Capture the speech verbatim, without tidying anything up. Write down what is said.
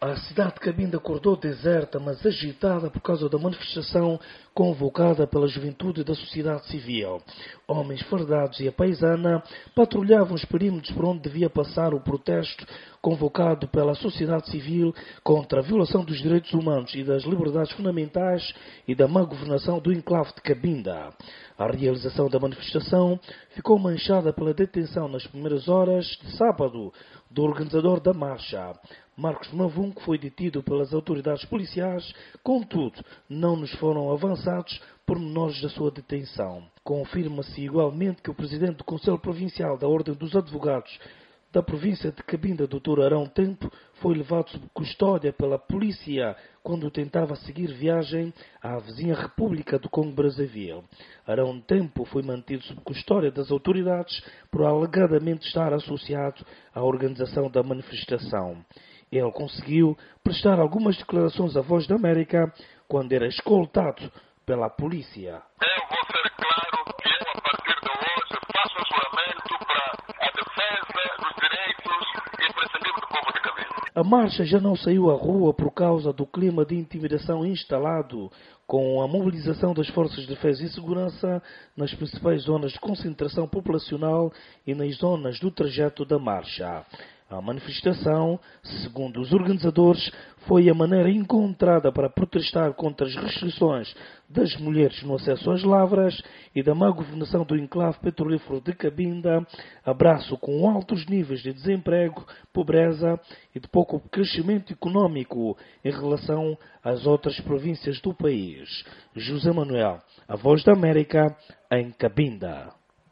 A cidade de Cabinda acordou deserta, mas agitada por causa da manifestação convocada pela juventude da sociedade civil. Homens fardados e a paisana patrulhavam os perímetros por onde devia passar o protesto convocado pela sociedade civil contra a violação dos direitos humanos e das liberdades fundamentais e da má governação do enclave de Cabinda. A realização da manifestação ficou manchada pela detenção nas primeiras horas de sábado do organizador da marcha, Marcos Navum, que foi detido pelas autoridades policiais. Contudo, não nos foram avançados pormenores da sua detenção. Confirma-se igualmente que o presidente do Conselho Provincial da Ordem dos Advogados da província de Cabinda, doutor Arão Tempo, foi levado sob custódia pela polícia quando tentava seguir viagem à vizinha República do Congo-Brazzaville. Arão Tempo foi mantido sob custódia das autoridades por alegadamente estar associado à organização da manifestação. Ele conseguiu prestar algumas declarações à Voz da América quando era escoltado pela polícia. Eu vou ser claro que eu, a partir de hoje, faço um juramento para a defesa dos direitos imprescindíveis do povo de Cabinda. A marcha já não saiu à rua por causa do clima de intimidação instalado com a mobilização das forças de defesa e segurança nas principais zonas de concentração populacional e nas zonas do trajeto da marcha. A manifestação, segundo os organizadores, foi a maneira encontrada para protestar contra as restrições das mulheres no acesso às lavras e da má governação do enclave petrolífero de Cabinda, abraço com altos níveis de desemprego, pobreza e de pouco crescimento econômico em relação às outras províncias do país. José Manuel, a Voz da América, em Cabinda.